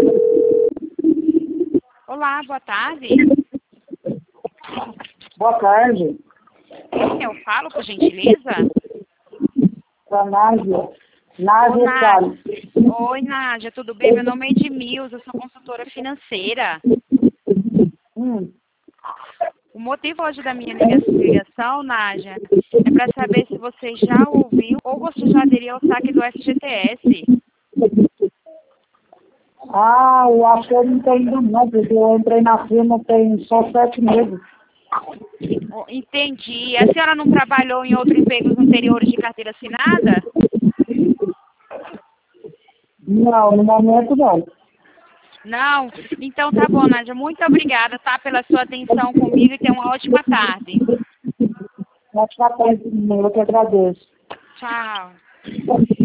Olá, boa tarde. Boa tarde. Quem eu falo, por gentileza? Para Nádia. Ô, Nádia Nádia. Salles. Oi, Nádia, tudo bem? Meu nome é Edmilza, eu sou consultora financeira. Hum. O motivo hoje da minha ligação, Nádia, é para saber se você já ouviu ou você já aderiu ao saque do FGTS. Eu acho que eu não tenho ainda não, porque eu entrei na firma tem só 7 meses. Entendi. A senhora não trabalhou em outros empregos anteriores de carteira assinada? Não, no momento não. Não? Então tá bom, Nádia. Muito obrigada, tá, pela sua atenção comigo e tenha uma ótima tarde. Ótima tarde, eu que agradeço. Tchau.